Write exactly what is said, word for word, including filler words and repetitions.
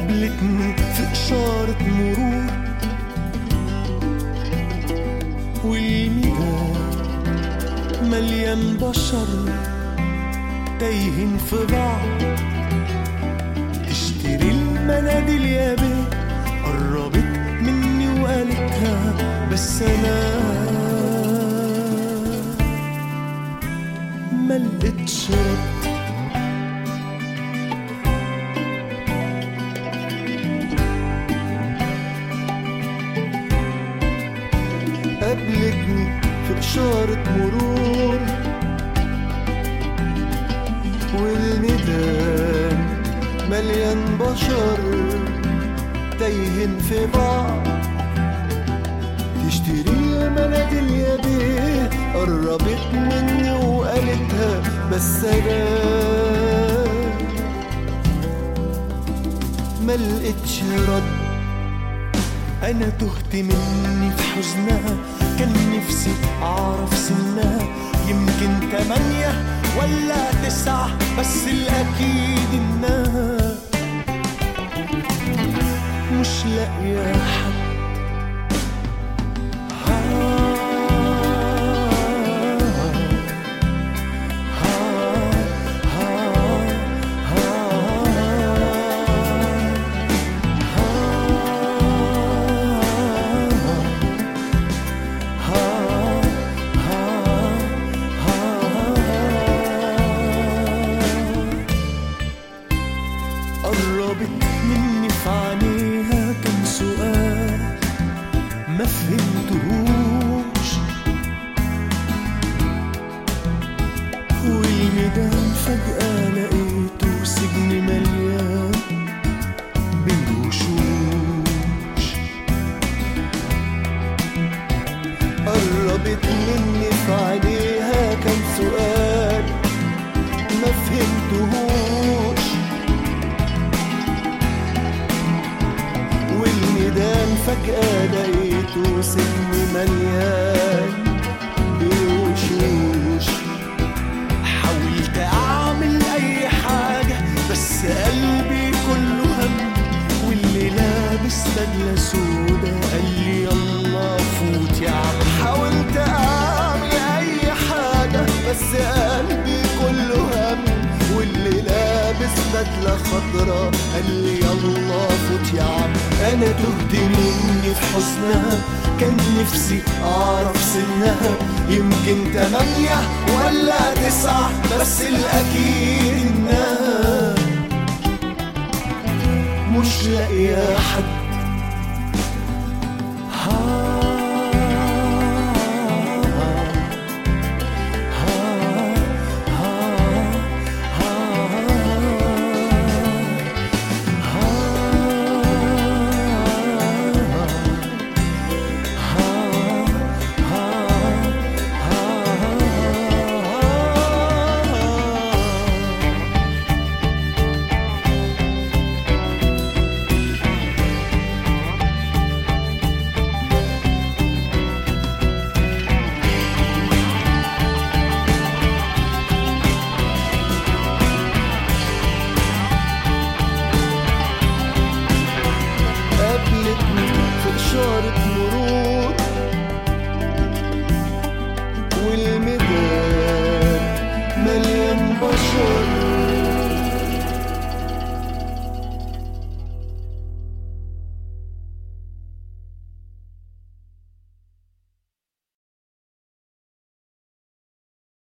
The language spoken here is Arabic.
قابلتني في إشارة مرور، والميدان مليان بشر تايهين في بعض. تشتري المناديل يا بيه، قربت مني وقالتها بس أنا ملقتش رد. قابلتني في إشارة مرور، والميدان مليان بشر تايهين في بعض. تشتري المناديل يا بيه، قربت مني وقالتها بس أنا ملقتش رد. أنا تهت مني في حزنها، كان نفسي أعرف سنها، يمكن تمانية ولا تسعة، بس الأكيد إنها مش لاقية حد. قربت مني في عينيها كان سؤال ما فهمتهوش، والميدان فجأة لقيته سجن مليان بالوشوش. قربت مني في عينيها كان سؤال ما فهمتهوش، والميدان فجأة لقيته سجن مليان بوشوش. حاولت أعمل أي حاجة بس قلبي كله هم، واللي لابس بدلة سودا قال لي يلا فوت يا عم. حاولت أعمل أي حاجة بس قلبي كله هم، واللي لابس بدلة خضرا قال لي يلا فوت يا عم. أنا تهت مني في حزنها، كان نفسي أعرف سنها، يمكن تمانية ولا تسعة، بس الأكيد إنها مش لاقية حد. في إشارة مرور، والميدان مليان بشر